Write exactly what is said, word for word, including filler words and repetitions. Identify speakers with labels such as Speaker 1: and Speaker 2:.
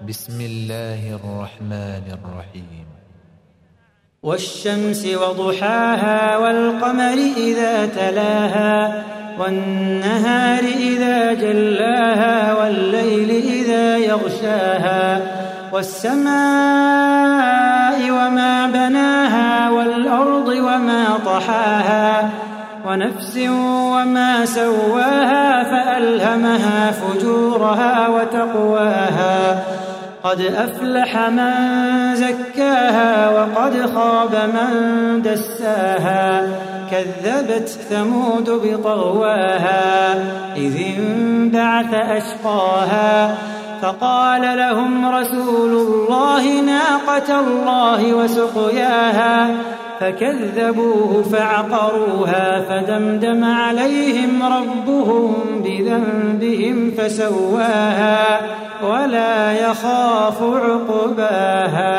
Speaker 1: بسم الله الرحمن الرحيم.
Speaker 2: والشمس وضحاها والقمر إذا تلاها والنهار إذا جلاها والليل إذا يغشاها والسماء وما بناها والأرض وما طحاها ونفس وما سواها فألهمها فجورها وتقواها قد أفلح من زكاها وقد خاب من دساها كذبت ثمود بطغواها إذ انبعث أشقاها فقال لهم رسول الله ناقة الله وسقياها فكذبوه فعقروها فدمدم عليهم ربهم بذنبهم فسواها ولا يخاف عقباها.